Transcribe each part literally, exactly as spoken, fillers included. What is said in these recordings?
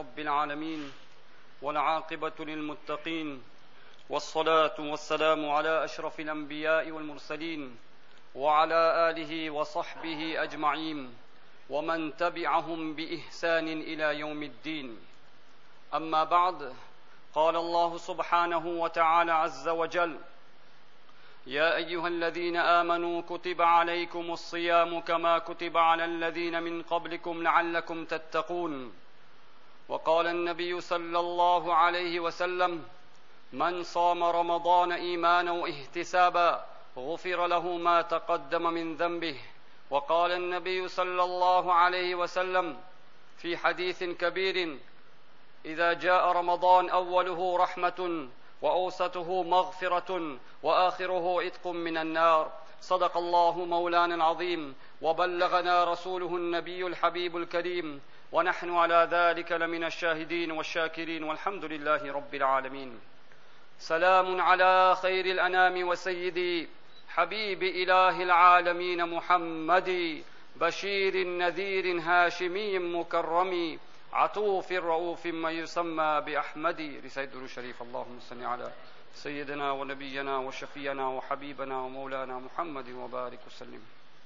رب العالمين والعاقبة للمتقين والصلاة والسلام على أشرف الأنبياء والمرسلين وعلى آله وصحبه أجمعين ومن تبعهم بإحسان إلى يوم الدين. أما بعد، قال الله سبحانه وتعالى عز وجل: يا أيها الذين آمنوا كتب عليكم الصيام كما كتب على الذين من قبلكم لعلكم تتقون. وقال النبي صلى الله عليه وسلم: من صام رمضان إيمانا واحتسابا غفر له ما تقدم من ذنبه. وقال النبي صلى الله عليه وسلم في حديث كبير: إذا جاء رمضان أوله رحمة وأوسطه مغفرة وآخره عتق من النار. صدق الله مولانا العظيم وبلغنا رسوله النبي الحبيب الكريم ونحن على ذلك لمن الشاهدين والشاكرين والحمد لله رب العالمين. سلام على خير الأنام وسيدي حبيب إله العالمين محمد، بشير نذير هاشمي مكرم عطوف رؤوف ما يسمى بأحمد. رسالة درود شريف. اللهم صل على سيدنا ونبينا وشفينا وحبيبنا ومولانا محمد وبارك وسلم.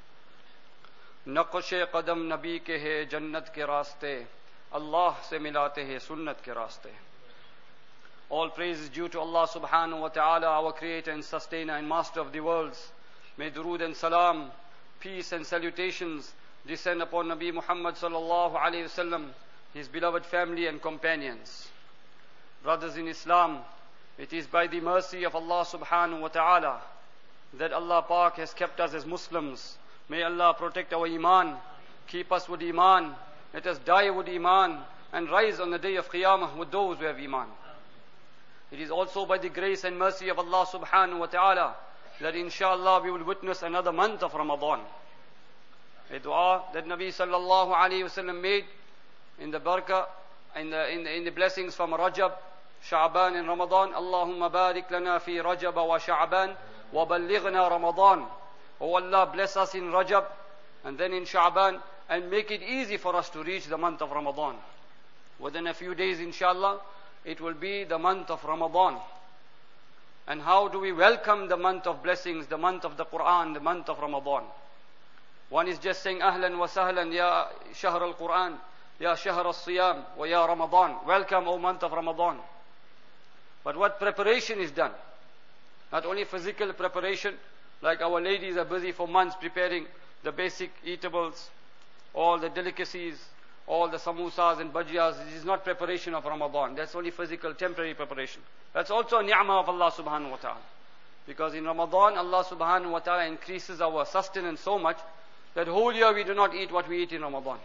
नक्श कदम नबी के है जन्नत के रास्ते, अल्लाह से मिलाते हैं सुन्नत के रास्ते. All praise is due to Allah subhanahu wa ta'ala, our creator and sustainer and master of the worlds. May durood and salam, peace and salutations descend upon Nabi Muhammad sallallahu alayhi wasallam, his beloved family and companions. Brothers in Islam, it is by the mercy of Allah subhanahu wa ta'ala that Allah Pak has kept us as Muslims. May Allah protect our iman, keep us with iman, let us die with iman and rise on the day of Qiyamah with those who have iman. It is also by the grace and mercy of Allah subhanahu wa ta'ala that inshallah we will witness another month of Ramadan. A dua that Nabi sallallahu alayhi wa sallam made in the barakah, in the, in the, in the blessings from Rajab, Sha'ban and Ramadan. Allahumma barik lana fi Rajab wa Sha'ban wa ballighna Ramadan. Oh Allah, bless us in Rajab and then in Sha'ban and make it easy for us to reach the month of Ramadan. Within a few days, inshallah, it will be the month of Ramadan. And how do we welcome the month of blessings, the month of the Quran, the month of Ramadan? One is just saying, Ahlan wa sahlan, Ya Shahr al-Quran, Ya Shahr al-Siyam, wa Ya Ramadan. Welcome, O month of Ramadan. But what preparation is done? Not only physical preparation, like our ladies are busy for months preparing the basic eatables, all the delicacies, all the samosas and bhajiyas. This is not preparation of Ramadan. That's only physical, temporary preparation. That's also a ni'mah of Allah subhanahu wa ta'ala. Because in Ramadan, Allah subhanahu wa ta'ala increases our sustenance so much that whole year we do not eat what we eat in Ramadan.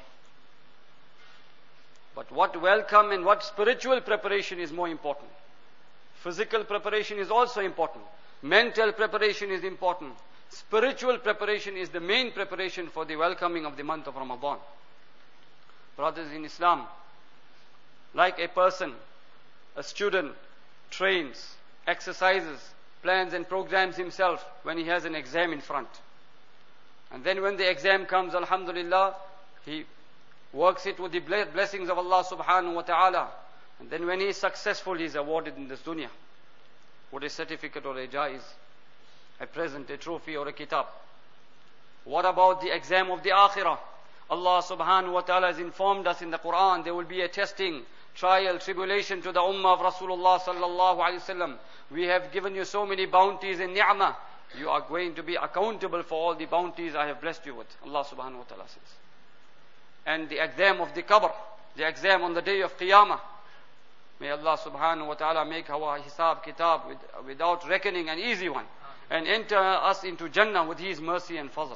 But what welcome and what spiritual preparation is more important. Physical preparation is also important. Mental preparation is important. Spiritual preparation is the main preparation for the welcoming of the month of Ramadan. Brothers in Islam, like a person, a student, trains, exercises, plans and programs himself when he has an exam in front. And then when the exam comes, alhamdulillah, he works it with the blessings of Allah subhanahu wa ta'ala. And then when he is successful, he is awarded in this dunya with a certificate or a jaiz, a present, a trophy or a kitab. What about the exam of the akhirah? Allah subhanahu wa ta'ala has informed us in the Quran there will be a testing, trial, tribulation to the ummah of Rasulullah sallallahu alayhi wasallam. We have given you so many bounties and ni'mah. You are going to be accountable for all the bounties I have blessed you with. Allah subhanahu wa ta'ala says. And the exam of the qabr, the exam on the day of Qiyamah. May Allah subhanahu wa ta'ala make our hisab kitab with, without reckoning an easy one. And enter us into Jannah with His mercy and fazl.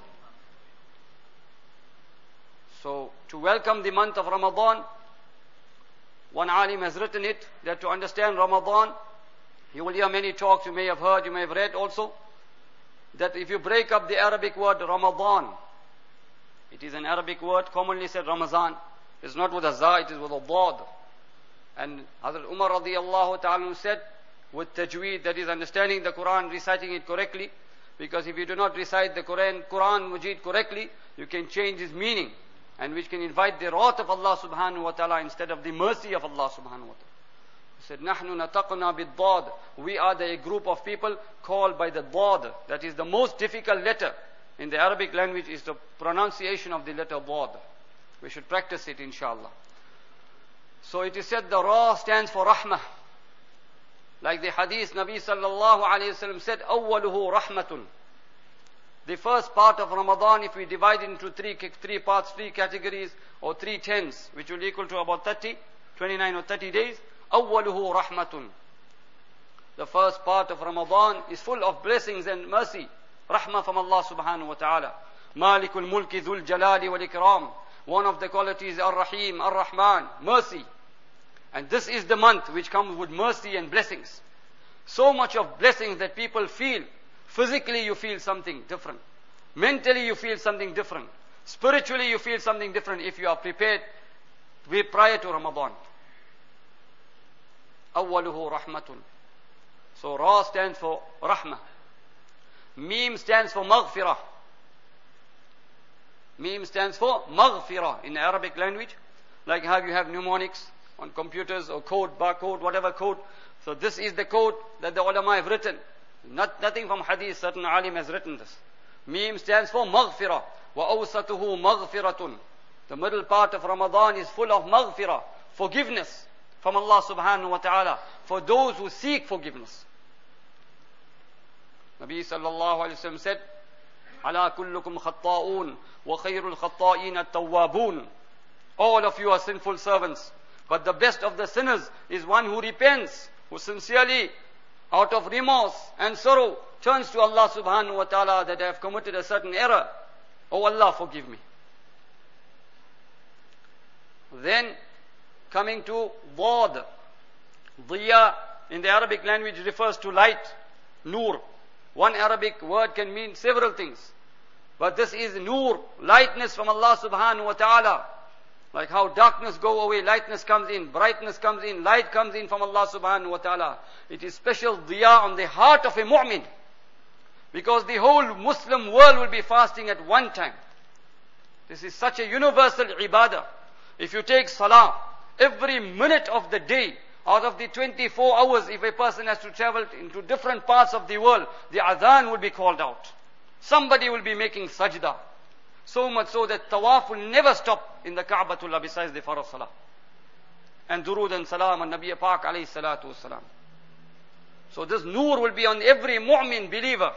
So, to welcome the month of Ramadan, one alim has written it, that to understand Ramadan, you will hear many talks, you may have heard, you may have read also, that if you break up the Arabic word Ramadan, it is an Arabic word, commonly said Ramazan. It's not with a za, it is with a dad. And Hazrat Umar radiyallahu ta'ala said, with tajweed, that is understanding the Quran, reciting it correctly, because if you do not recite the Quran, Quran Majid correctly, you can change its meaning. and which can invite the wrath of Allah subhanahu wa ta'ala instead of the mercy of Allah subhanahu wa ta'ala. He said, نَحْنُ نَتَقْنَا بِالضَّادِ. We are the group of people called by the Dad. That is the most difficult letter in the Arabic language, is the pronunciation of the letter Dad. We should practice it, inshallah. So it is said the Ra stands for Rahmah. Like the hadith, Nabi sallallahu alayhi wasallam said, أَوَّلُهُ رَحْمَةٌ. The first part of Ramadan, if we divide it into three, three parts, three categories, or three tens, which will equal to about thirty, twenty-nine or thirty days, أَوَّلُهُ رَحْمَةٌ. The first part of Ramadan is full of blessings and mercy. Rahmah from Allah subhanahu wa ta'ala. Malikul mulki dhul jalali wal ikram. One of the qualities, Ar-Rahim, Ar-Rahman, mercy. And this is the month which comes with mercy and blessings. So much of blessings that people feel. Physically you feel something different. Mentally you feel something different. Spiritually you feel something different if you are prepared prior to Ramadan. Awwaluhu rahmatun. So Ra stands for Rahmah. Mim stands for Maghfirah. Mim stands for Maghfirah in the Arabic language. Like how you have mnemonics on computers or code, barcode, whatever code. So this is the code that the ulama have written. Not, nothing from hadith, certain alim has written this. Mim stands for Maghfirah. Wa awsatuhu Maghfiratun. The middle part of Ramadan is full of Maghfirah, forgiveness from Allah subhanahu wa ta'ala, for those who seek forgiveness. Nabi sallallahu alayhi wa sallam said, Ala kullukum khatta'un wa khayrul khatta'in at-tawwabun. All of you are sinful servants, but the best of the sinners is one who repents, who sincerely, out of remorse and sorrow, turns to Allah subhanahu wa ta'ala that I have committed a certain error. Oh Allah, forgive me. Then, coming to Dad. Diya in the Arabic language refers to light, Nur. One Arabic word can mean several things. But this is Nur, lightness from Allah subhanahu wa ta'ala. Like how darkness go away, lightness comes in, brightness comes in, light comes in from Allah subhanahu wa ta'ala. It is special diya on the heart of a mu'min. Because the whole Muslim world will be fasting at one time. This is such a universal ibadah. If you take salah, every minute of the day, out of the twenty-four hours, if a person has to travel into different parts of the world, the adhan will be called out. Somebody will be making sajda. So much so that tawaf will never stop in the Ka'batullah besides the farz salah. And durood and salam on Nabi Pak alayhi salatu wasalam. So this nur will be on every mu'min believer.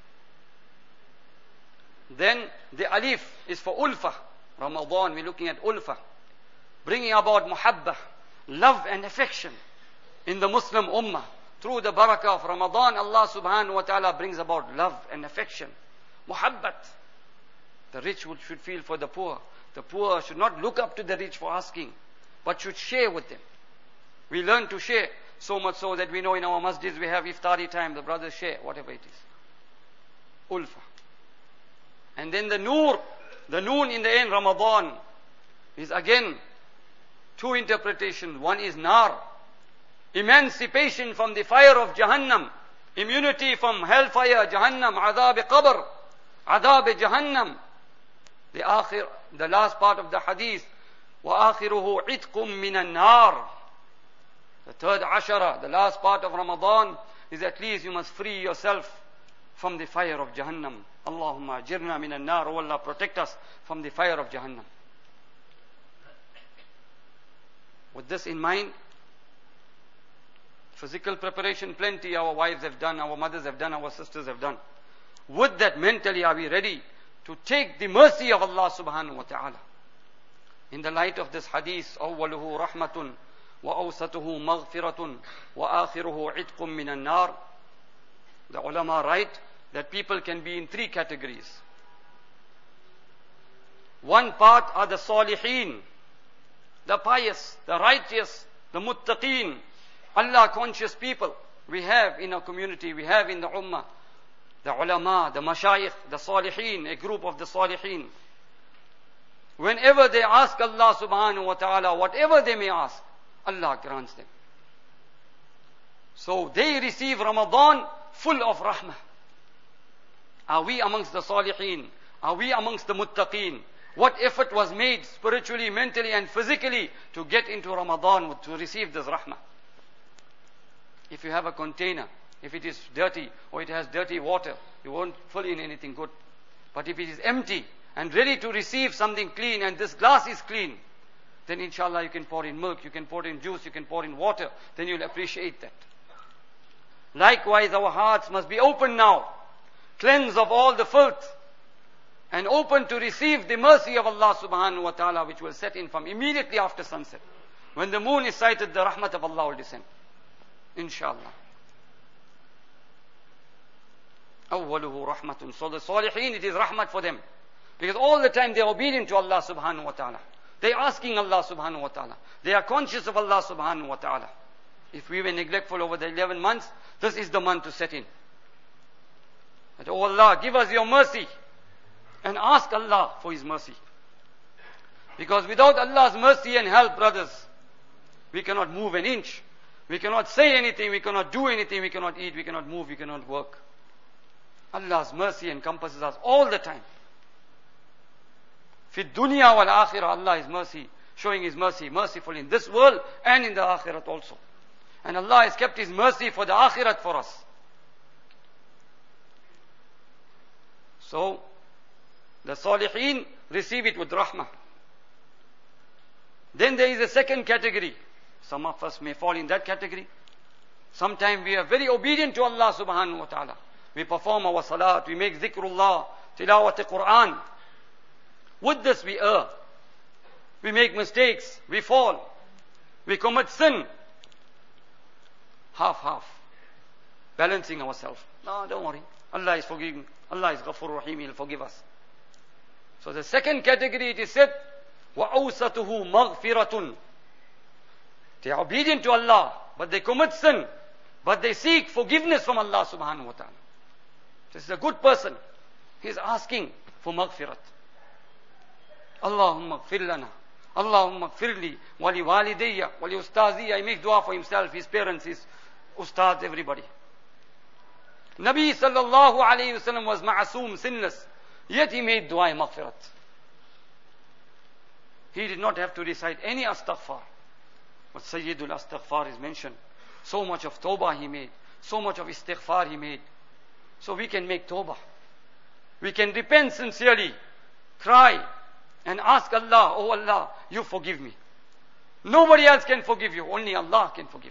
Then the alif is for ulfa. Ramadan, we're looking at ulfa. Bringing about muhabbah, love and affection in the Muslim ummah. Through the barakah of Ramadan, Allah subhanahu wa ta'ala brings about love and affection. Muhabbat. The rich should feel for the poor. The poor should not look up to the rich for asking, but should share with them. We learn to share, so much so that we know in our masjids we have iftari time, the brothers share, whatever it is. Ulfa. And then the nur, the noon in the end, Ramadan, is again two interpretations. One is nar, emancipation from the fire of Jahannam, immunity from hellfire, Jahannam, adhab qabr, adhab Jahannam. The akhir, the last part of the hadith, وَآخِرُهُ عِتْقٌ مِّنَ النَّارِ. The third ashara, the last part of Ramadan, is at least you must free yourself from the fire of Jahannam. Allahumma jirna min an-nar. Oh Allah, protect us from the fire of Jahannam. With this in mind, physical preparation plenty our wives have done, our mothers have done, our sisters have done. With that mentally are we ready to take the mercy of Allah subhanahu wa ta'ala? In the light of this hadith, awwaluhu rahmatun wa awsatuhu maghfiratun wa akhiruhu itqum min an-nar. The ulama write that people can be in three categories. One part are the salihin, the pious, the righteous, the muttaqeen, Allah conscious people we have in our community, we have in the ummah. The ulama, the mashayikh, the salihin, a group of the salihin. Whenever they ask Allah subhanahu wa ta'ala, whatever they may ask, Allah grants them. So they receive Ramadan full of rahmah. Are we amongst the salihin? Are we amongst the muttaqeen? What effort was made spiritually, mentally and physically to get into Ramadan to receive this rahmah. If you have a container, if it is dirty or it has dirty water, you won't fill in anything good. But if it is empty and ready to receive something clean, and this glass is clean, then inshallah you can pour in milk, you can pour in juice, you can pour in water, then you'll appreciate that. Likewise, our hearts must be open now, cleansed of all the filth, and open to receive the mercy of Allah subhanahu wa ta'ala, which will set in from immediately after sunset. When the moon is sighted, the rahmat of Allah will descend. Inshallah. Awwaluhu rahmatun. So the salihin, it is rahmat for them. Because all the time they are obedient to Allah subhanahu wa ta'ala. They are asking Allah subhanahu wa ta'ala. They are conscious of Allah subhanahu wa ta'ala. If we were neglectful over the eleven months, this is the month to set in. That, oh Allah, give us your mercy. And ask Allah for His mercy. Because without Allah's mercy and help, brothers, we cannot move an inch. We cannot say anything, we cannot do anything, we cannot eat, we cannot move, we cannot work. Allah's mercy encompasses us all the time. Fi dunya wal akhirah, Allah is mercy, showing His mercy, merciful in this world and in the akhirat also. And Allah has kept His mercy for the akhirat for us. So, the salihin receive it with rahmah. Then there is a second category. Some of us may fall in that category. Sometimes we are very obedient to Allah subhanahu wa ta'ala. We perform our salat, we make zikrullah, tilawat al-Quran. With this we err. We make mistakes, we fall. We commit sin. Half, half. Balancing ourselves. No, don't worry. Allah is forgiving. Allah is Ghafur Rahim, He'll forgive us. So the second category, it is said, وَأَوْسَتُهُ مَغْفِرَةٌ. They are obedient to Allah, but they commit sin. But they seek forgiveness from Allah subhanahu wa ta'ala. This is a good person. He is asking for maghfirat. Allahumma gfir lana. Allahumma gfir li. Wali walidayya. Wali ustaziya. He makes dua for himself, his parents, his ustads, everybody. Nabi sallallahu alayhi wa sallam was ma'asum, sinless. Yet he made dua maghfirat. He did not have to recite any astaghfar. But Sayyidul Astaghfar is mentioned. So much of tawbah he made. So much of istighfar he made. So we can make tawbah. We can repent sincerely. Cry. And ask Allah, oh Allah, you forgive me. Nobody else can forgive you. Only Allah can forgive.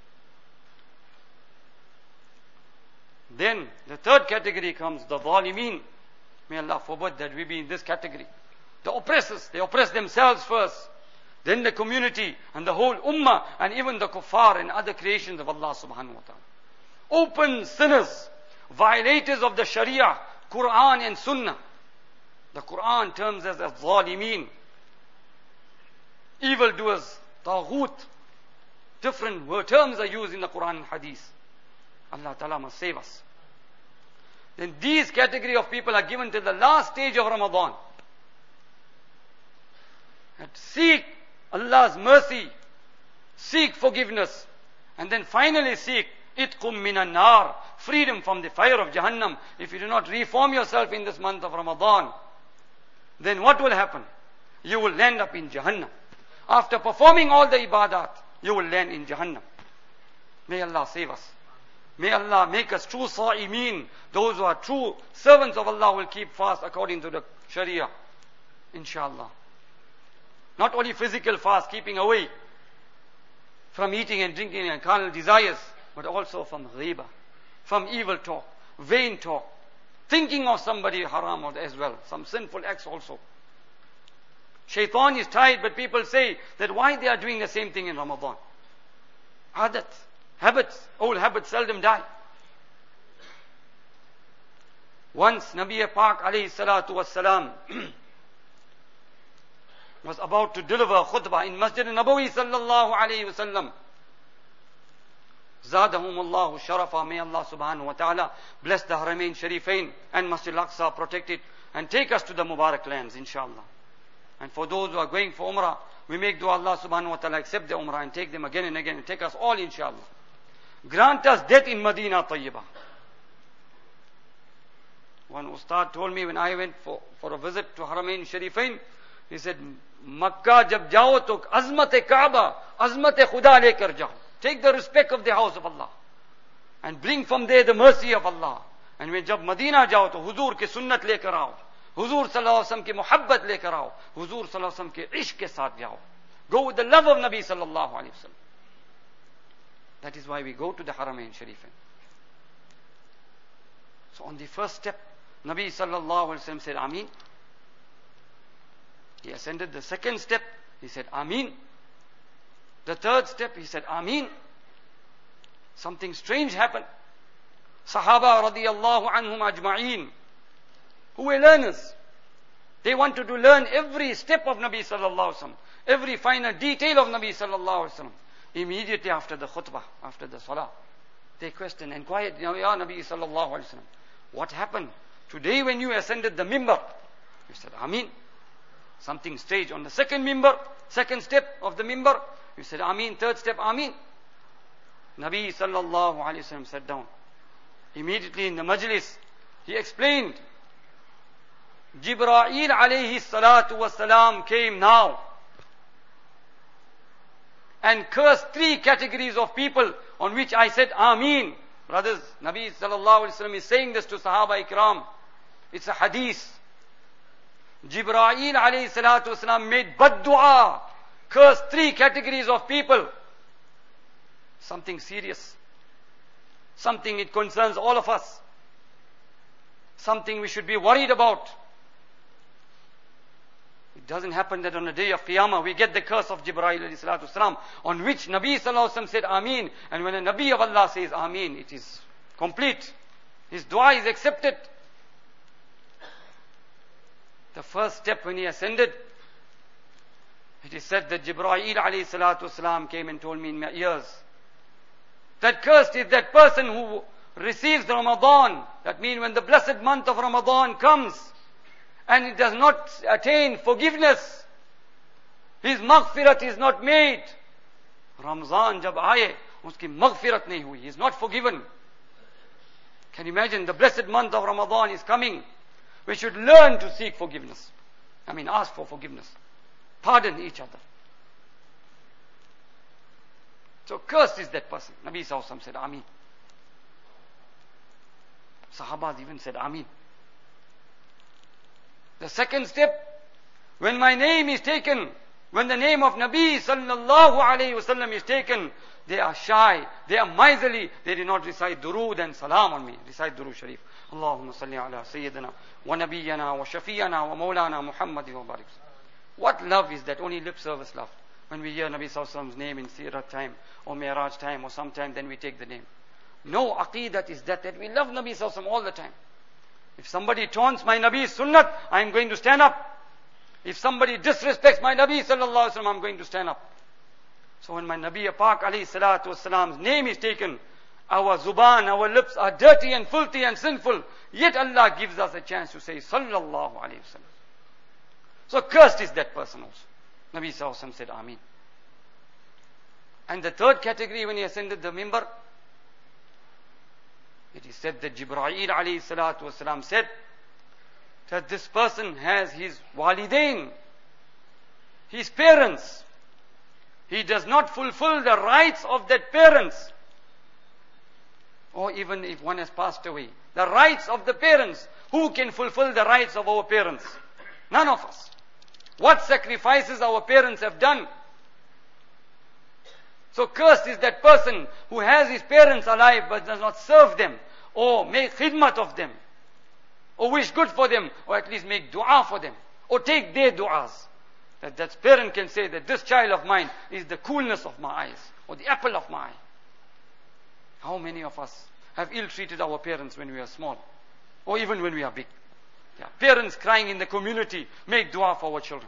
Then the third category comes, the zalimeen. May Allah forbid that we be in this category. The oppressors, they oppress themselves first. Then the community and the whole ummah and even the kuffar and other creations of Allah subhanahu wa ta'ala. Open sinners, violators of the Sharia, Quran and Sunnah. The Quran terms as zalimeen, evildoers, taghut. Different word, terms are used in the Quran and Hadith. Allah Ta'ala must save us. Then these category of people are given till the last stage of Ramadan. And seek Allah's mercy, seek forgiveness, and then finally seek itqum minan nar, freedom from the fire of Jahannam. If you do not reform yourself in this month of Ramadan, then what will happen? You will land up in Jahannam. After performing all the ibadat, you will land in Jahannam. May Allah save us. May Allah make us true sa'imeen. Those who are true servants of Allah will keep fast according to the Sharia. Inshallah. Not only physical fast, keeping away from eating and drinking and carnal desires, but also from ghiba, from evil talk, vain talk, thinking of somebody haram as well, some sinful acts also. Shaitan is tied, but people say that why they are doing the same thing in Ramadan. Adat, habits, old habits seldom die. Once Nabi Pak alayhi salatu wassalam was about to deliver a khutbah in Masjid Nabawi sallallahu alayhi wasallam. Zadahum Allahu sharafa. May Allah subhanahu wa ta'ala bless the Haramain Sharifain and Masjid Al-Aqsa, protect it and take us to the Mubarak lands, inshallah. And for those who are going for Umrah, we make dua Allah subhanahu wa ta'ala accept the Umrah and take them again and again and take us all, inshallah. Grant us death in Medina Tayyibah. One ustad told me when I went for, for a visit to Haramain Sharifain, he said, Makkah jab jao to azmat-e Kaaba, azmat-e Khuda lekar jao. Take the respect of the house of Allah. And bring from there the mercy of Allah. And when jab Madina jao to Huzur ke sunnat lekar aao. Huzur sallallahu alaihi wasallam ki muhabbat lekar aao. Huzur sallallahu alaihi wasallam ke ishq ke saath jao. Go with the love of Nabi sallallahu alaihi wasallam. That is why we go to the Haramain Sharifain. So on the first step, Nabi sallallahu alaihi wasallam said, Ameen. He ascended the second step, he said, Ameen. The third step, he said, Ameen. Something strange happened. Sahaba radiyallahu anhum ajma'een, who were learners. They wanted to learn every step of Nabi sallallahu alaihi wasallam, every finer detail of Nabi sallallahu alaihi wasallam. Immediately after the khutbah, after the salah, they questioned, inquired, Ya Nabi sallallahu alaihi wasallam, what happened today when you ascended the mimbar? He said, Ameen. Something strange. On the second mimbar, second step of the mimbar, he said, Ameen. Third step, Ameen. Nabi sallallahu alaihi wasallam sat down. Immediately in the majlis, he explained, Jibreel alayhi salatu wasalam came now and cursed three categories of people, on which I said, Ameen. Brothers, Nabi sallallahu alaihi wasallam is saying this to Sahaba Ikram. It's a hadith. Jibreel alayhi salatu wasalam made bad dua, cursed three categories of people. Something serious. Something it concerns all of us. Something we should be worried about. It doesn't happen that on the day of Qiyamah we get the curse of Jibreel alayhi salatu wasalam, on which Nabi sallallahu alaihi wasallam said Ameen. And when a Nabi of Allah says Ameen, it is complete. His dua is accepted. The first step when he ascended, it is said that Jibreel alayhi salatu wasalam came and told me in my ears, that cursed is that person who receives Ramadan. That means when the blessed month of Ramadan comes and it does not attain forgiveness, his maghfirat is not made. Ramzan jab aaye, uski maghfirat nahi hui, he is not forgiven. Can you imagine, the blessed month of Ramadan is coming. We should learn to seek forgiveness. I mean, ask for forgiveness. Pardon each other. So cursed is that person. Nabi sallallahu alaihi wasallam said, Ameen. Sahabas even said, Ameen. The second step, when my name is taken, when the name of Nabi sallallahu alaihi wasallam is taken, they are shy, they are miserly, they do not recite durood and salam on me. Recite durood sharif. Allahumma salli ala sayyidina wa nabiyyana wa shafiyana wa maulana Muhammad wa barik. What love is that? Only lip service love. When we hear Nabi sallallahu alaihi wasallam's name in Sirat time or Mi'raj time or sometime, then we take the name. No aqidat is that, that we love Nabi sallallahu alaihi wasallam all the time. If somebody taunts my Nabi's sunnat, I am going to stand up. If somebody disrespects my Nabi sallallahu alaihi wasallam, I am going to stand up. So when my Nabi Pak alayhi salatu wasalam's name is taken, our zuban, our lips are dirty and filthy and sinful, yet Allah gives us a chance to say sallallahu alayhi wasallam. So cursed is that person also. Nabi sallallahu alayhi wasallam said Ameen. And the third category, when he ascended the mimbar, it is said that Jibreel alayhi salatu wasalam said that this person has his walidain, his parents. He does not fulfill the rights of that parents. Or even if one has passed away, the rights of the parents. Who can fulfill the rights of our parents? None of us. What sacrifices our parents have done. So cursed is that person who has his parents alive but does not serve them, or make khidmat of them, or wish good for them, or at least make dua for them, or take their du'as. That that parent can say that this child of mine is the coolness of my eyes, or the apple of my eye. How many of us have ill-treated our parents when we are small, or even when we are big? Yeah. Parents crying in the community, make dua for our children.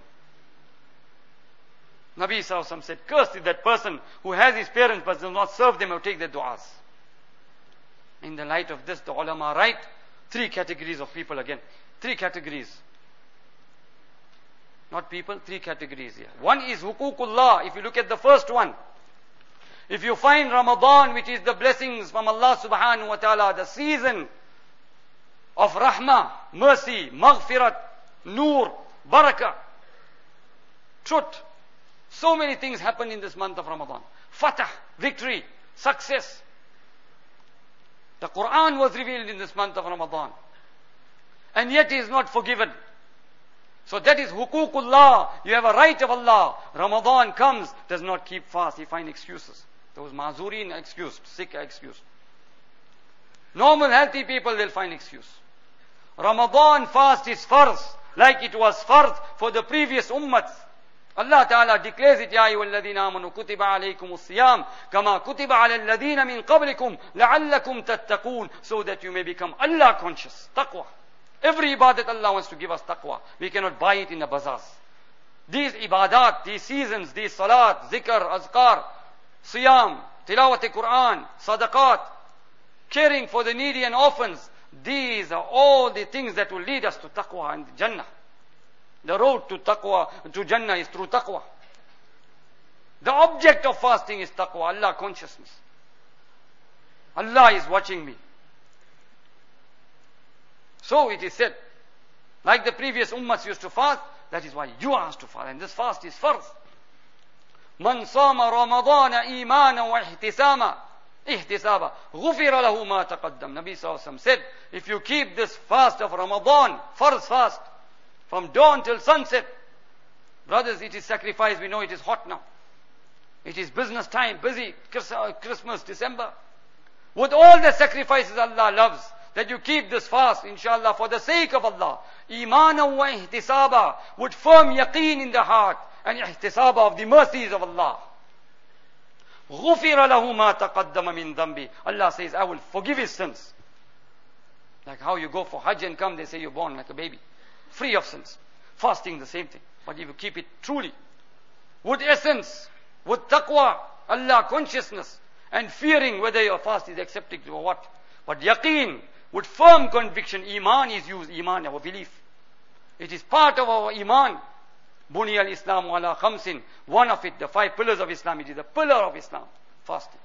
Nabi sallallahu alaihi wasallam said, cursed is that person who has his parents but does not serve them or take their du'as. In the light of this, the ulama write three categories of people again. Three categories. Not people, three categories here. One is huququllah. If you look at the first one, if you find Ramadan, which is the blessings from Allah subhanahu wa ta'ala, the season of rahmah, mercy, maghfirat, nur, barakah, truth. So many things happen in this month of Ramadan. Fatah, victory, success. The Quran was revealed in this month of Ramadan. And yet he is not forgiven. So that is huququllah. You have a right of Allah. Ramadan comes, does not keep fast. He finds excuses. Those mazurin are excused, sick are excused. Normal healthy people, they'll find excuse. Ramadan fast is farz, like it was farz for the previous ummats. Allah Ta'ala declares it, Ya ayyuhalladhina amanu kutiba alaykumus siyam kama kutiba ala alladhina min qablikum la'allakum tattaqoon, so that you may become Allah conscious. Taqwa. Every ibadat Allah wants to give us taqwa. We cannot buy it in the bazaars. These ibadat, these seasons, these salat, zikr, azkar, siyam, tilawat Quran, sadaqat, caring for the needy and orphans, these are all the things that will lead us to taqwa and Jannah. The road to taqwa, to Jannah is through taqwa. The object of fasting is taqwa, Allah consciousness. Allah is watching me. So it is said, like the previous ummahs used to fast, that is why you are asked to fast. And this fast is farz. Man sama Ramadana imana wa ihtisama. Ihtisaba. Ghufira lahu ma taqaddam. Nabi sallallahu alaihi wasallam said, if you keep this fast of Ramadan, farz fast, from dawn till sunset, brothers, it is sacrifice. We know it is hot now. It is business time, busy, Christmas, December. With all the sacrifices Allah loves, that you keep this fast, inshallah, for the sake of Allah. Imana wa ihtisaba, with firm yaqeen in the heart, and ihtisaba of the mercies of Allah. غُفِرَ لَهُ مَا تَقَدَّمَ مِن ذَنْبِ. Allah says, I will forgive his sins. Like how you go for Hajj and come, they say you're born like a baby, free of sins. Fasting, the same thing. But if you keep it truly, with essence, with taqwa, Allah consciousness, and fearing whether your fast is accepted or what. But yaqeen, with firm conviction, iman is used, iman, our belief. It is part of our iman. Bunya al-Islam ala khamsin. One of it, the five pillars of Islam, it is the pillar of Islam, fasting.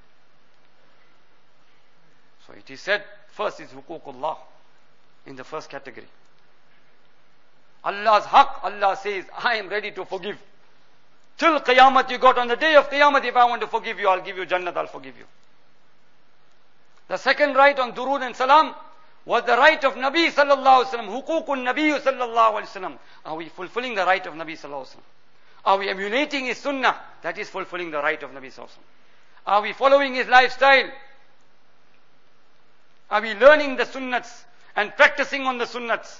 So it is said, first is huququllah, in the first category. Allah's haqq, Allah says, I am ready to forgive. Till Qiyamah you got, on the day of Qiyamah, if I want to forgive you, I'll give you Jannat, I'll forgive you. The second right on Durood and Salam was the right of Nabi sallallahu alaihi wasallam. Huququn Nabi sallallahu alaihi wasallam. Are we fulfilling the right of Nabi sallallahu alaihi wasallam? Are we emulating his sunnah? That is fulfilling the right of Nabi sallallahu alaihi wasallam. Are we following his lifestyle? Are we learning the sunnats and practicing on the sunnats?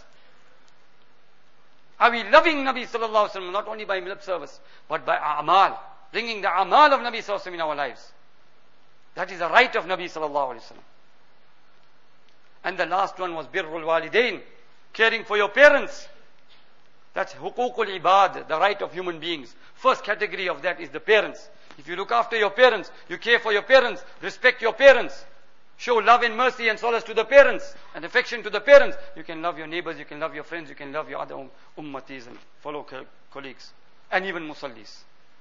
Are we loving Nabi sallallahu alaihi wasallam not only by lip service, but by a'mal, bringing the a'mal of Nabi sallallahu alaihi wasallam in our lives? That is the right of Nabi sallallahu alaihi wasallam. And the last one was birrul walidain, caring for your parents. That's huququl ibad, the right of human beings. First category of that is the parents. If you look after your parents, you care for your parents, respect your parents, show love and mercy and solace to the parents, and affection to the parents, you can love your neighbors, you can love your friends, you can love your other um, ummatis and fellow co- colleagues, and even musallis.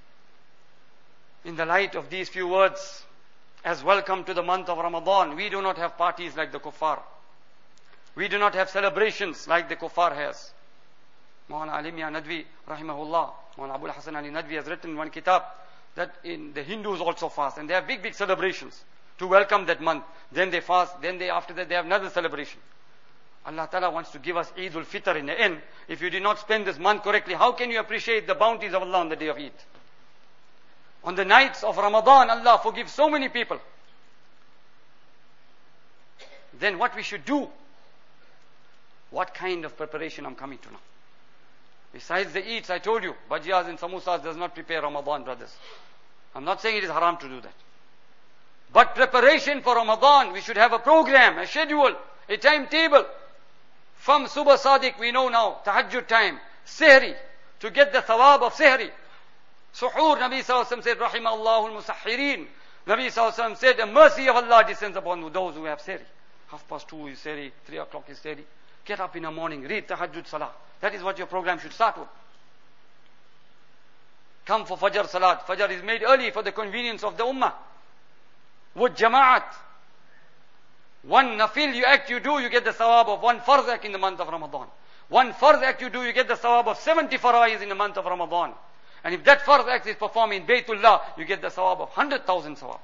In the light of these few words, as welcome to the month of Ramadan, we do not have parties like the kuffar. We do not have celebrations like the kuffar has. Mawlana Ali Mian Nadvi, rahimahullah, Mawlana Abul Hasan Ali Nadvi has written one kitab that in the Hindus also fast, and they have big, big celebrations to welcome that month. Then they fast, then they, after that they have another celebration. Allah Ta'ala wants to give us Eid al-Fitr in the end. If you did not spend this month correctly, how can you appreciate the bounties of Allah on the day of Eid? On the nights of Ramadan, Allah forgives so many people. Then what we should do? What kind of preparation I'm coming to now? Besides the eats, I told you, bhajiyas and samosas does not prepare Ramadan, brothers. I'm not saying it is haram to do that. But preparation for Ramadan, we should have a program, a schedule, a timetable. From Subh Sadiq, we know now, Tahajjud time, Sehri, to get the thawab of Sehri. Suhoor, Nabi sallallahu alaihi wasallam said, Rahimahullahu al-Musahhirin. Nabi sallallahu alaihi wasallam said, the mercy of Allah descends upon those who have Sehri. Half past two is Sehri, three o'clock is Sehri. Get up in the morning, read Tahajjud Salah. That is what your program should start with. Come for Fajr Salat. Fajr is made early for the convenience of the Ummah. With Jama'at. One nafil you act you do, you get the sawab of one farz act in the month of Ramadan. One farz act you do, you get the sawab of seventy fara'is in the month of Ramadan. And if that farz act is performed in Baytullah, you get the sawab of one hundred thousand sawabs.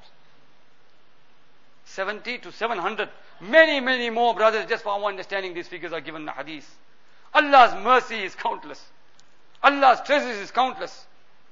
seventy to seven hundred. Many, many more, brothers, just for our understanding, these figures are given in the hadith. Allah's mercy is countless. Allah's treasures is countless.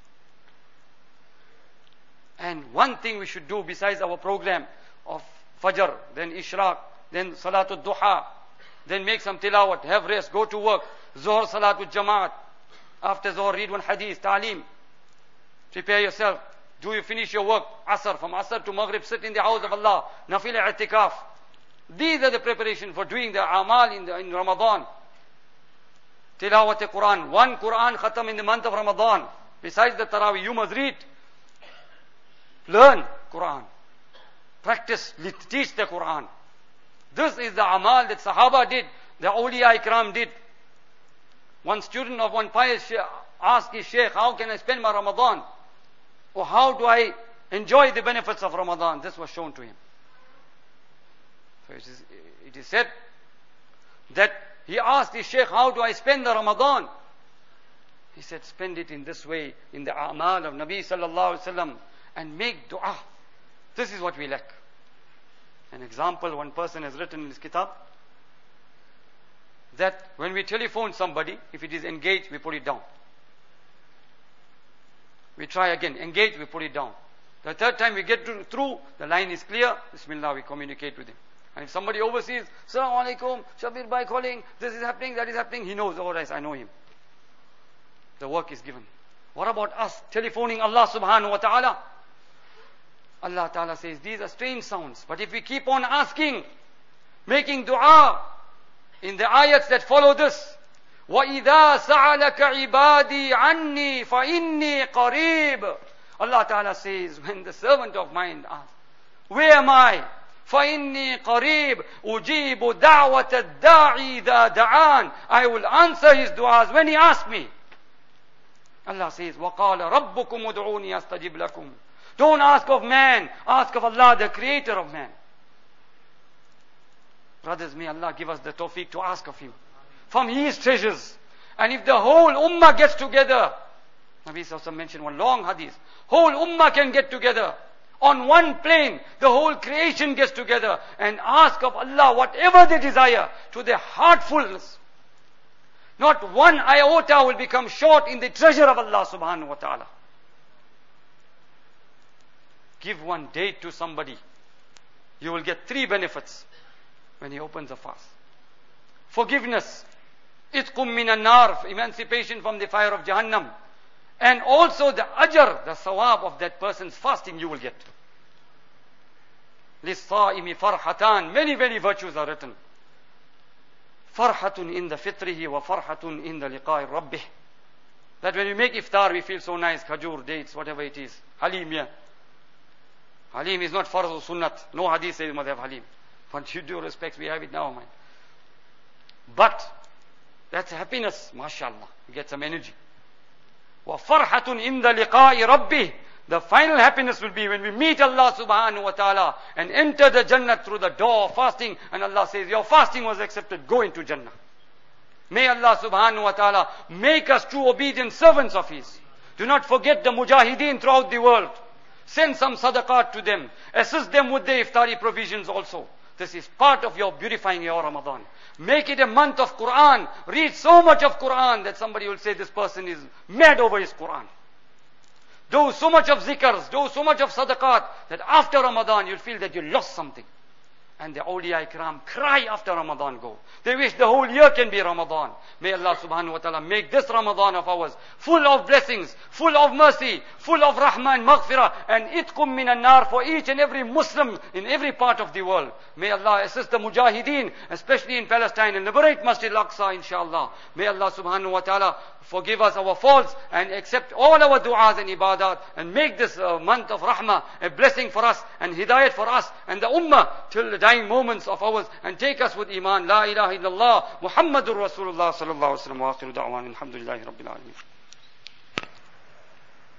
And one thing we should do besides our program of Fajr, then Ishraq, then Salatul Duha, then make some tilawat, have rest, go to work, Zuhr Salatul Jamaat. After Zuhr, read one hadith, Ta'aleem. Prepare yourself. Do you finish your work? Asr, from Asr to Maghrib, sit in the house of Allah. Nafil i'tikaf. These are the preparation for doing the amal in, the, in Ramadan. Tilawat Quran. One Quran khatam in the month of Ramadan. Besides the Taraweeh, you must read. Learn Quran. Practice, teach the Quran. This is the amal that Sahaba did, the Awliya Ikram did. One student of one pious sheikh asked his sheikh, how can I spend my Ramadan? Or how do I enjoy the benefits of Ramadan? This was shown to him. So it is, it is said that he asked his sheikh, how do I spend the Ramadan? He said, spend it in this way, in the amal of Nabi sallallahu alaihi wasallam, and make dua. This is what we lack. An example, one person has written in his kitab, that when we telephone somebody, if it is engaged, we put it down. We try again, engage, we put it down. The third time we get to, through, the line is clear, Bismillah, we communicate with him. And if somebody overseas, Assalamu alaikum, Shabir Bhai calling, this is happening, that is happening, he knows, oh yes, I know him. The work is given. What about us telephoning Allah subhanahu wa ta'ala? Allah ta'ala says, these are strange sounds. But if we keep on asking, making dua, in the ayats that follow this, وَإِذَا سَعَلَكَ عِبَادِي عَنِّي فَإِنِّي قَرِيبٌ. Allah ta'ala says, when the servant of mine asks, where am I? فَإِنِّي قَرِيبٌ أُجِيبُ دَعْوَةَ الدَّاعِي إِذَا دَعَانِ. I will answer his du'as when he asks me. Allah says, وَقَالَ رَبُّكُمُ ادْعُونِي أَسْتَجِبْ لَكُمْ. Don't ask of man, ask of Allah, the creator of man. Brothers, may Allah give us the tawfiq to ask of him from his treasures. And if the whole ummah gets together, Nabi Sallallahu Alaihi Wasallam mentioned one long hadith, whole ummah can get together on one plane, the whole creation gets together and ask of Allah whatever they desire to their heartfulness. Not one iota will become short in the treasure of Allah subhanahu wa ta'ala. Give one date to somebody, you will get three benefits when he opens a fast. Forgiveness, itqum minan nar, emancipation from the fire of Jahannam, and also the ajr, the sawab of that person's fasting you will get. Lis-sa'imi farhatan, many, many virtues are written. Farhatun in the fitrihi wa farhatun in the liqa'i rabbih. That when we make iftar, we feel so nice, khajur, dates, whatever it is. Halim, yeah. Halim is not farz or sunnat. No hadith says you must have halim. But due due respect, we have it now, man. But that's happiness, mashallah. You get some energy. Wa farhatun in the liqa'i rabbih. The final happiness will be when we meet Allah subhanahu wa ta'ala and enter the Jannah through the door of fasting, and Allah says, your fasting was accepted, go into Jannah. May Allah subhanahu wa ta'ala make us true obedient servants of His. Do not forget the mujahideen throughout the world. Send some sadaqat to them. Assist them with their iftari provisions also. This is part of your beautifying your Ramadan. Make it a month of Quran. Read so much of Quran that somebody will say this person is mad over his Quran. Do so much of zikrs, do so much of sadaqat, that after Ramadan you'll feel that you lost something. And the awliya ikram cry after Ramadan go. They wish the whole year can be Ramadan. May Allah subhanahu wa ta'ala make this Ramadan of ours full of blessings, full of mercy, full of rahmah and maghfirah, and itqum minan nar for each and every Muslim in every part of the world. May Allah assist the mujahideen, especially in Palestine, and liberate Masjid al-Aqsa, inshallah. May Allah subhanahu wa ta'ala forgive us our faults and accept all our du'as and ibadat, and make this uh, month of rahmah a blessing for us and hidayat for us and the ummah till the dying moments of ours, and take us with iman. La ilaha illallah Muhammadur Rasulullah sallallahu alaihi wasallam. Wa akhiru da'wan alhamdulillahi rabbil alamin.